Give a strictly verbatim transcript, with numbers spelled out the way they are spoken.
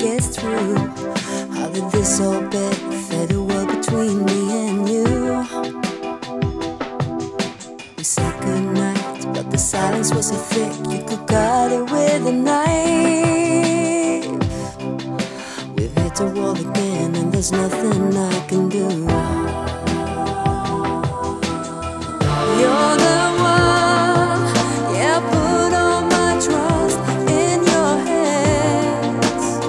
gets through. How did this all bet fade away between me and you? We said goodnight, but the silence was so thick you could cut it with a knife. We've hit the wall again and there's nothing I can do.